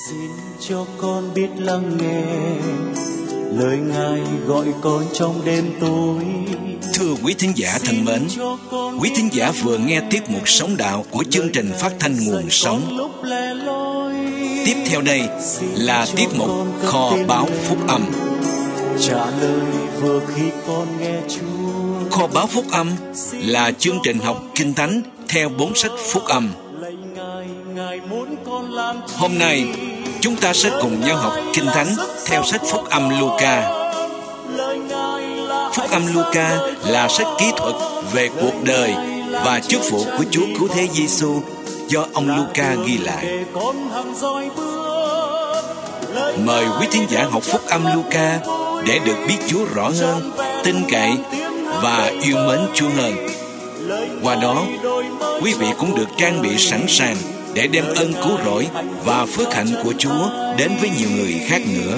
Xin cho con biết lắng nghe lời Ngài gọi con trong đêm tối. Thưa quý thính giả thân mến, quý thính giả vừa nghe tiết mục Sống Đạo của chương trình phát thanh Nguồn Sống. Tiếp theo đây là tiết mục Kho Báu Phúc Âm. Trả lời vừa khi con nghe Chúa. Kho Báu Phúc Âm là chương trình học Kinh Thánh theo 4 sách Phúc Âm. Hôm nay chúng ta sẽ cùng nhau học Kinh Thánh theo sách Phúc Âm Luca. Phúc Âm Luca là sách kỹ thuật về cuộc đời và chức vụ của Chúa Cứu Thế Giêsu do ông Luca ghi lại. Mời quý thính giả học Phúc Âm Luca để được biết Chúa rõ hơn, tin cậy và yêu mến Chúa hơn. Qua đó, quý vị cũng được trang bị sẵn sàng để đem ơn cứu rỗi và phước hạnh của Chúa đến với nhiều người khác nữa.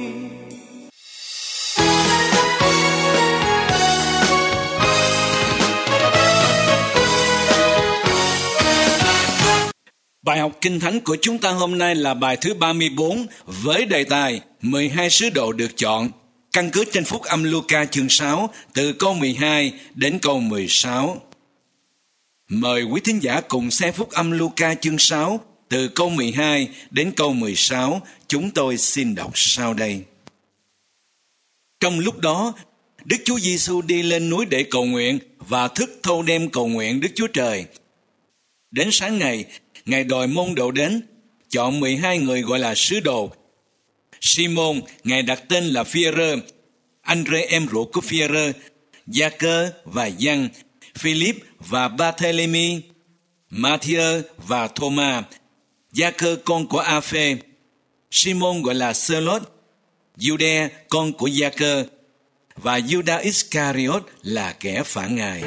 Bài học Kinh Thánh của chúng ta hôm nay là bài thứ 34 với đề tài 12 sứ đồ được chọn, căn cứ trên Phúc Âm Luca chương 6 từ câu 12 đến câu 16. Mời quý thính giả cùng xem Phúc Âm Luca chương 6 từ câu 12 đến câu 16, chúng tôi xin đọc sau đây. Trong lúc đó, Đức Chúa Giêsu đi lên núi để cầu nguyện và thức thâu đêm cầu nguyện Đức Chúa Trời. Đến sáng ngày, Ngài đòi môn đồ đến, chọn 12 người gọi là sứ đồ. Simon, Ngài đặt tên là Phi-e-rơ, Andre em ruột của Phi-e-rơ, Gia-cơ và Giăng, Philip và Ba-thê-lê-mi, Ma-thi-ơ và Thô-ma, Gia-cơ con của A-phê, Simon gọi là Sơ-lốt, Giu-đe con của Gia-cơ và Giu-đa Iscariot là kẻ phản Ngài.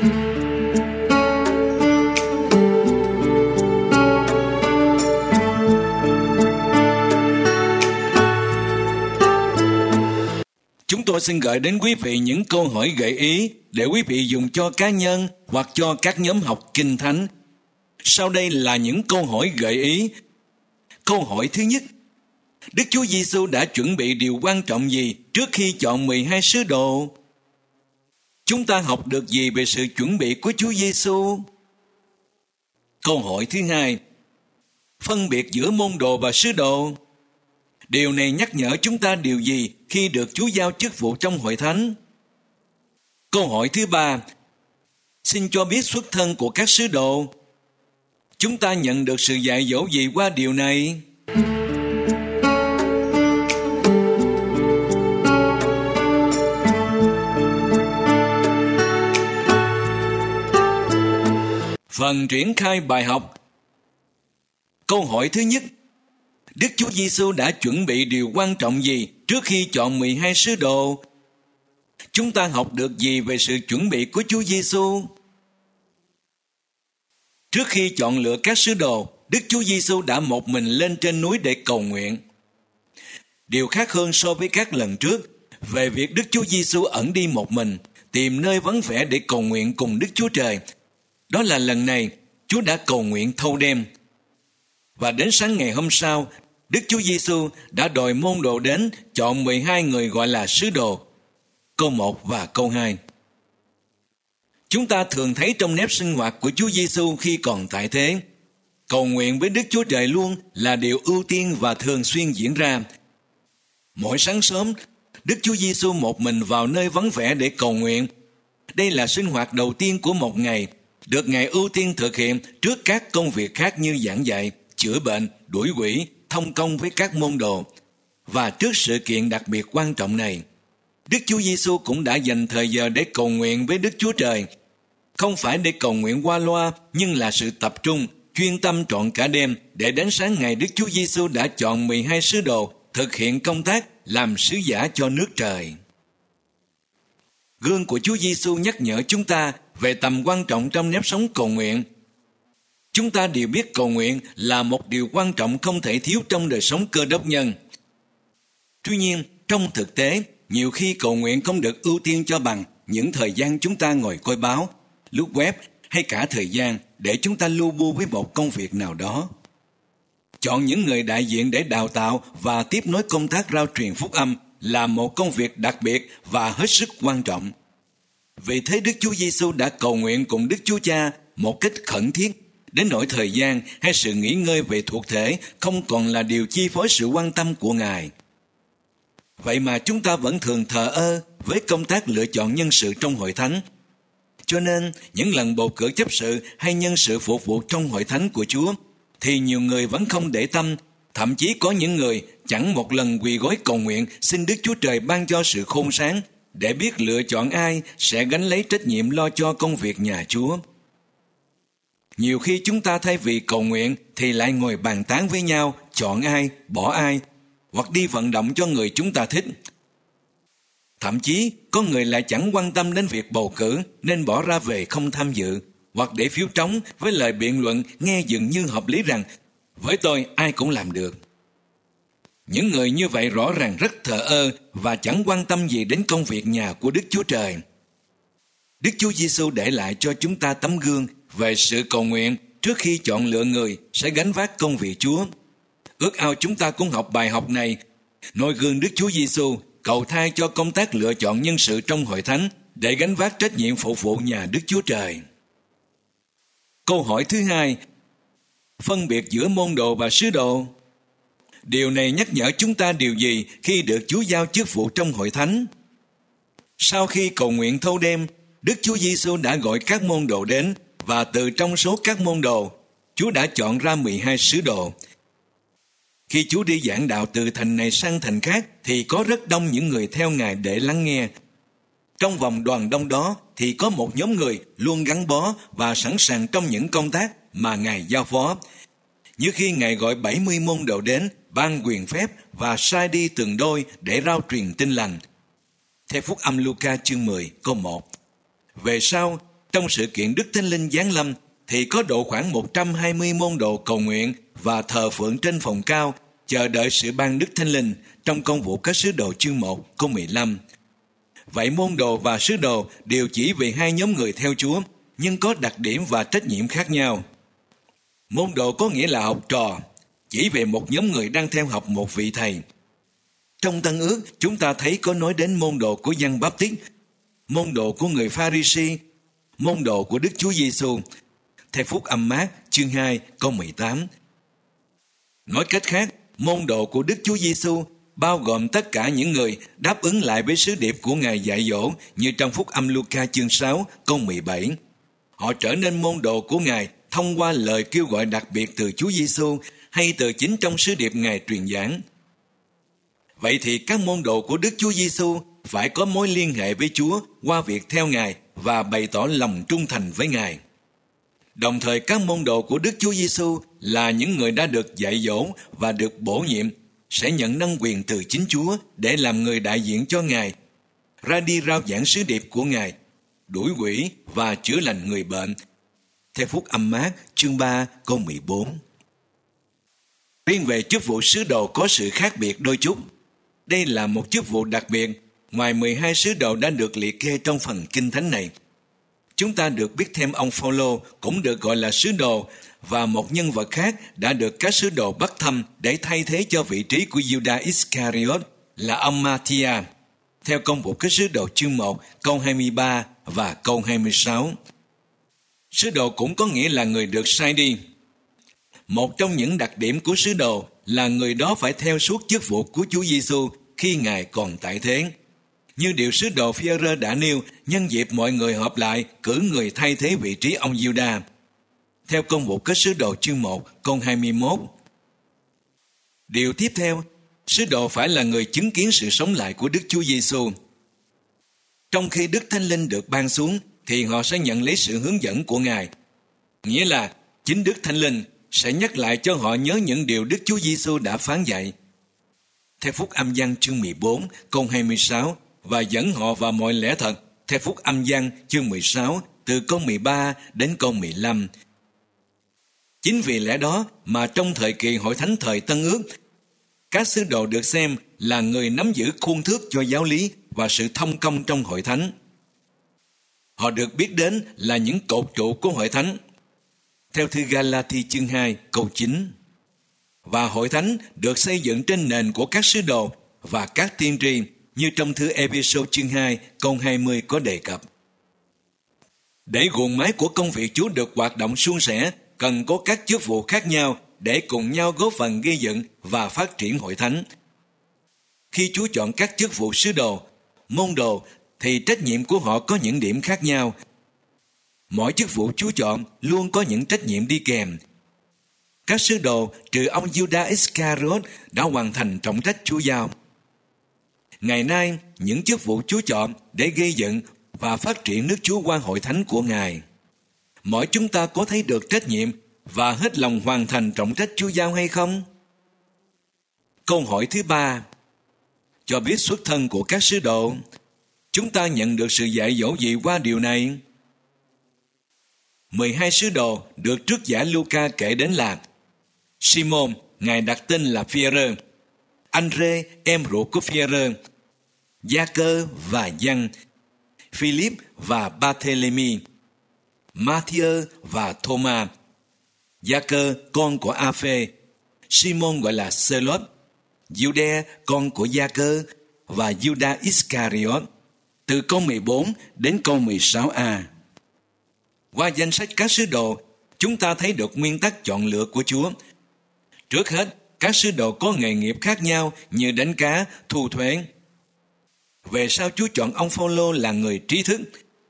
Chúng tôi xin gửi đến quý vị những câu hỏi gợi ý để quý vị dùng cho cá nhân hoặc cho các nhóm học Kinh Thánh. Sau đây là những câu hỏi gợi ý. Câu hỏi thứ nhất: Đức Chúa Giêsu đã chuẩn bị điều quan trọng gì trước khi chọn 12 sứ đồ? Chúng ta học được gì về sự chuẩn bị của Chúa Giêsu? Câu hỏi thứ hai: phân biệt giữa môn đồ và sứ đồ. Điều này nhắc nhở chúng ta điều gì khi được Chúa giao chức vụ trong hội thánh? Câu hỏi thứ ba: xin cho biết xuất thân của các sứ đồ. Chúng ta nhận được sự dạy dỗ gì qua điều này? Phần triển khai bài học. Câu hỏi thứ nhất: Đức Chúa Giêsu đã chuẩn bị điều quan trọng gì trước khi chọn 12 sứ đồ? Chúng ta học được gì về sự chuẩn bị của Chúa Giêsu? Trước khi chọn lựa các sứ đồ, Đức Chúa Giêsu đã một mình lên trên núi để cầu nguyện. Điều khác hơn so với các lần trước về việc Đức Chúa Giêsu ẩn đi một mình, tìm nơi vắng vẻ để cầu nguyện cùng Đức Chúa Trời. Đó là lần này Chúa đã cầu nguyện thâu đêm. Và đến sáng ngày hôm sau, Đức Chúa Giêsu đã đòi môn đồ đến, chọn 12 người gọi là sứ đồ. Câu 1 và câu 2. Chúng ta thường thấy trong nếp sinh hoạt của Chúa Giêsu khi còn tại thế, cầu nguyện với Đức Chúa Trời luôn là điều ưu tiên và thường xuyên diễn ra. Mỗi sáng sớm, Đức Chúa Giêsu một mình vào nơi vắng vẻ để cầu nguyện. Đây là sinh hoạt đầu tiên của một ngày, được Ngài ưu tiên thực hiện trước các công việc khác như giảng dạy, chữa bệnh, đuổi quỷ, thông công với các môn đồ. Và trước sự kiện đặc biệt quan trọng này, Đức Chúa Giêsu cũng đã dành thời giờ để cầu nguyện với Đức Chúa Trời. Không phải để cầu nguyện qua loa, nhưng là sự tập trung, chuyên tâm trọn cả đêm để đến sáng ngày Đức Chúa Giêsu đã chọn 12 sứ đồ thực hiện công tác làm sứ giả cho nước Trời. Gương của Chúa Giêsu nhắc nhở chúng ta về tầm quan trọng trong nếp sống cầu nguyện. Chúng ta đều biết cầu nguyện là một điều quan trọng không thể thiếu trong đời sống Cơ Đốc nhân. Tuy nhiên, trong thực tế, nhiều khi cầu nguyện không được ưu tiên cho bằng những thời gian chúng ta ngồi coi báo, lướt web hay cả thời gian để chúng ta lu bu với một công việc nào đó. Chọn những người đại diện để đào tạo và tiếp nối công tác rao truyền phúc âm là một công việc đặc biệt và hết sức quan trọng. Vì thế Đức Chúa Giêsu đã cầu nguyện cùng Đức Chúa Cha một cách khẩn thiết, đến nỗi thời gian hay sự nghỉ ngơi về thuộc thể không còn là điều chi phối sự quan tâm của Ngài. Vậy mà chúng ta vẫn thường thờ ơ với công tác lựa chọn nhân sự trong hội thánh. Cho nên, những lần bầu cử chấp sự hay nhân sự phục vụ trong hội thánh của Chúa, thì nhiều người vẫn không để tâm, thậm chí có những người chẳng một lần quỳ gối cầu nguyện xin Đức Chúa Trời ban cho sự khôn sáng để biết lựa chọn ai sẽ gánh lấy trách nhiệm lo cho công việc nhà Chúa. Nhiều khi chúng ta thay vì cầu nguyện thì lại ngồi bàn tán với nhau chọn ai, bỏ ai, hoặc đi vận động cho người chúng ta thích. Thậm chí có người lại chẳng quan tâm đến việc bầu cử nên bỏ ra về không tham dự, hoặc để phiếu trống với lời biện luận nghe dường như hợp lý rằng với tôi ai cũng làm được. Những người như vậy rõ ràng rất thờ ơ và chẳng quan tâm gì đến công việc nhà của Đức Chúa Trời. Đức Chúa Giêsu để lại cho chúng ta tấm gương về sự cầu nguyện trước khi chọn lựa người sẽ gánh vác công việc Chúa. Ước ao chúng ta cũng học bài học này, noi gương Đức Chúa Giêsu, cầu thay cho công tác lựa chọn nhân sự trong hội thánh để gánh vác trách nhiệm phục vụ nhà Đức Chúa Trời. Câu hỏi thứ hai, phân biệt giữa môn đồ và sứ đồ. Điều này nhắc nhở chúng ta điều gì khi được Chúa giao chức vụ trong hội thánh? Sau khi cầu nguyện thâu đêm, Đức Chúa Giêsu đã gọi các môn đồ đến, và từ trong số các môn đồ, Chúa đã chọn ra 12 sứ đồ. Khi Chúa đi giảng đạo từ thành này sang thành khác, thì có rất đông những người theo Ngài để lắng nghe. Trong vòng đoàn đông đó thì có một nhóm người luôn gắn bó và sẵn sàng trong những công tác mà Ngài giao phó. Như khi Ngài gọi 70 môn đồ đến, ban quyền phép và sai đi từng đôi để rao truyền tin lành. Theo Phúc âm Luca chương 10 câu 1. Về sau, trong sự kiện Đức Thánh Linh giáng lâm, thì có độ khoảng 120 môn đồ cầu nguyện và thờ phượng trên phòng cao, chờ đợi sự ban Đức Thánh Linh trong công vụ các sứ đồ chương 1 câu 15. Vậy môn đồ và sứ đồ đều chỉ về hai nhóm người theo Chúa, nhưng có đặc điểm và trách nhiệm khác nhau. Môn đồ có nghĩa là học trò, chỉ về một nhóm người đang theo học một vị thầy. Trong Tân Ước, chúng ta thấy có nói đến môn đồ của Giăng Báp-tít, môn đồ của người Pha-ri-si, môn đồ của Đức Chúa Giêsu, theo Phúc âm Mát chương 2 câu 18. Nói cách khác, môn đồ của Đức Chúa Giêsu bao gồm tất cả những người đáp ứng lại với sứ điệp của Ngài dạy dỗ, như trong Phúc âm Luca chương 6 câu 17. Họ trở nên môn đồ của Ngài thông qua lời kêu gọi đặc biệt từ Chúa Giêsu hay từ chính trong sứ điệp Ngài truyền giảng. Vậy thì các môn đồ của Đức Chúa Giêsu phải có mối liên hệ với Chúa qua việc theo Ngài và bày tỏ lòng trung thành với Ngài. Đồng thời các môn đồ của Đức Chúa Giêsu là những người đã được dạy dỗ và được bổ nhiệm sẽ nhận năng quyền từ chính Chúa để làm người đại diện cho Ngài, ra đi rao giảng sứ điệp của Ngài, đuổi quỷ và chữa lành người bệnh. Theo Phúc âm Mát chương 3 câu 14. Riêng về chức vụ sứ đồ có sự khác biệt đôi chút. Đây là một chức vụ đặc biệt ngoài 12 sứ đồ đã được liệt kê trong phần Kinh Thánh này. Chúng ta được biết thêm ông Phao-lô cũng được gọi là sứ đồ, và một nhân vật khác đã được các sứ đồ bắt thăm để thay thế cho vị trí của Judas Iscariot là ông Ma-thi-a, theo công vụ các sứ đồ chương 1 câu 23 và câu 26. Sứ đồ cũng có nghĩa là người được sai đi. Một trong những đặc điểm của sứ đồ là người đó phải theo suốt chức vụ của Chúa Giêsu khi Ngài còn tại thế. Như điều sứ đồ Phi-e-rơ đã nêu nhân dịp mọi người họp lại cử người thay thế vị trí ông Giu-đa. Theo công vụ các sứ đồ chương 1 câu 21. Điều tiếp theo, sứ đồ phải là người chứng kiến sự sống lại của Đức Chúa Giêsu. Trong khi Đức Thánh Linh được ban xuống thì họ sẽ nhận lấy sự hướng dẫn của Ngài. Nghĩa là chính Đức Thánh Linh sẽ nhắc lại cho họ nhớ những điều Đức Chúa Giêsu đã phán dạy. Theo Phúc âm Giăng chương 14 câu 26 và dẫn họ vào mọi lẽ thật. Theo Phúc âm Giăng chương 16 từ câu 13 đến câu 15. Chính vì lẽ đó mà trong thời kỳ hội thánh thời Tân Ước, các sứ đồ được xem là người nắm giữ khuôn thước cho giáo lý và sự thông công trong hội thánh. Họ được biết đến là những cột trụ của hội thánh. Theo thư Ga-la-thi chương 2 câu 9. và hội thánh được xây dựng trên nền của các sứ đồ và các tiên tri, như trong thư Ê-phê-sô chương 2 câu 20 có đề cập. Để guồng máy của công việc Chúa được hoạt động suôn sẻ, cần có các chức vụ khác nhau để cùng nhau góp phần gây dựng và phát triển hội thánh. Khi Chúa chọn các chức vụ sứ đồ, môn đồ, thì trách nhiệm của họ có những điểm khác nhau. Mỗi chức vụ Chúa chọn luôn có những trách nhiệm đi kèm. Các sứ đồ, trừ ông Judas Iscariot, đã hoàn thành trọng trách Chúa giao. Ngày nay, những chức vụ Chúa chọn để gây dựng và phát triển nước Chúa qua hội thánh của Ngài. Mỗi chúng ta có thấy được trách nhiệm và hết lòng hoàn thành trọng trách Chúa giao hay không? Câu hỏi thứ 3, cho biết xuất thân của các sứ đồ. Chúng ta nhận được sự dạy dỗ gì qua điều này? 12 sứ đồ được trước giả Luca kể đến là Simon, Ngài đặt tên là Phi-e-rơ, Andre, em ruột của Phi-e-rơ, Gia-cơ và Giăng, Philip và Barthélemy, Ma-thi-ơ và Thô-ma, Gia-cơ con của A-phê, Simon gọi là Sê-lốt, Giu-đe con của Gia-cơ và Judas Iscariot. Từ câu 14 đến câu 16a. Qua danh sách các sứ đồ, chúng ta thấy được nguyên tắc chọn lựa của Chúa. Trước hết, các sứ đồ có nghề nghiệp khác nhau như đánh cá, thu thuế. Về sau Chúa chọn ông Phao-lô là người trí thức.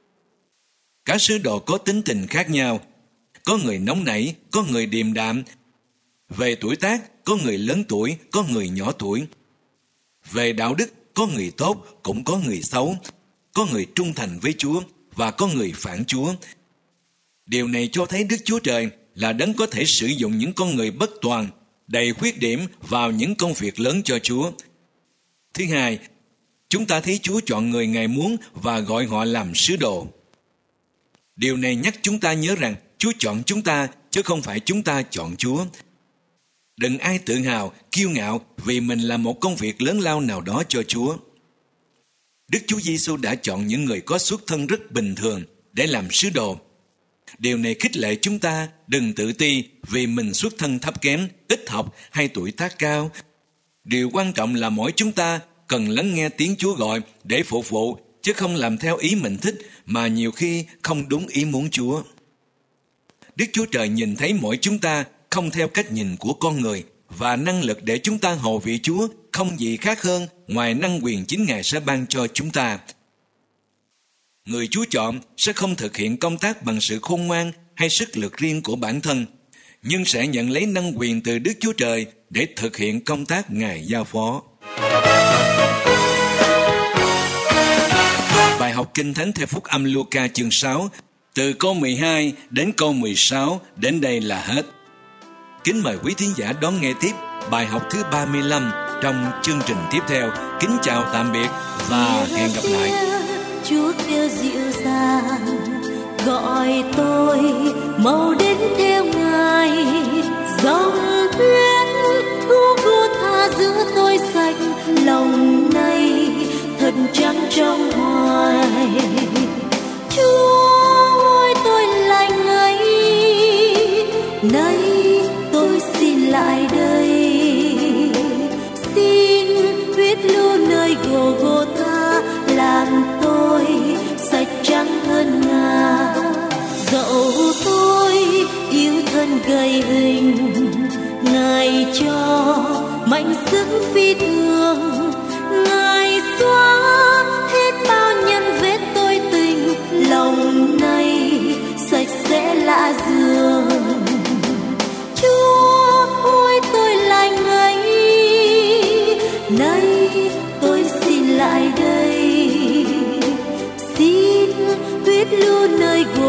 Các sứ đồ có tính tình khác nhau. Có người nóng nảy, có người điềm đạm. Về tuổi tác, có người lớn tuổi, có người nhỏ tuổi. Về đạo đức, có người tốt, cũng có người xấu. Có người trung thành với Chúa và có người phản Chúa. Điều này cho thấy Đức Chúa Trời là đấng có thể sử dụng những con người bất toàn, đầy khuyết điểm vào những công việc lớn cho Chúa. Thứ hai, chúng ta thấy Chúa chọn người Ngài muốn và gọi họ làm sứ đồ. Điều này nhắc chúng ta nhớ rằng Chúa chọn chúng ta chứ không phải chúng ta chọn Chúa. Đừng ai tự hào, kiêu ngạo vì mình làm một công việc lớn lao nào đó cho Chúa. Đức Chúa Giêsu đã chọn những người có xuất thân rất bình thường để làm sứ đồ. Điều này khích lệ chúng ta đừng tự ti vì mình xuất thân thấp kém, ít học hay tuổi tác cao. Điều quan trọng là mỗi chúng ta cần lắng nghe tiếng Chúa gọi để phục vụ, chứ không làm theo ý mình thích mà nhiều khi không đúng ý muốn Chúa. Đức Chúa Trời nhìn thấy mỗi chúng ta không theo cách nhìn của con người, và năng lực để chúng ta hầu vị Chúa không gì khác hơn ngoài năng quyền chính Ngài sẽ ban cho chúng ta. Người Chúa chọn sẽ không thực hiện công tác bằng sự khôn ngoan hay sức lực riêng của bản thân, nhưng sẽ nhận lấy năng quyền từ Đức Chúa Trời để thực hiện công tác Ngài giao phó. Bài học Kinh Thánh theo Phúc âm Luca chương 6, từ câu 12 đến câu 16 đến đây là hết. Kính mời quý thính giả đón nghe tiếp bài học thứ 35 trong chương trình tiếp theo. Kính chào tạm biệt và hẹn gặp lại. Chúa kêu dịu dàng gọi tôi mau đến theo Ngài, dòng huyết Golgotha giữa tôi sạch lòng này thật trắng trong hoài. Chúa ơi tôi lành ấy, nay tôi xin lại đây, xin huyết lưu nơi Golgotha làm tôi sạch trắng hơn ngà. Dẫu tôi yêu thân gầy hình, Ngài cho mạnh sức phi thường, Ngài xóa hết bao nhân vết tôi tình, lòng này sạch sẽ lạ dường. Chúa ơi tôi lành ấy, nay tôi xin lại đây, xin huyết lưu nơi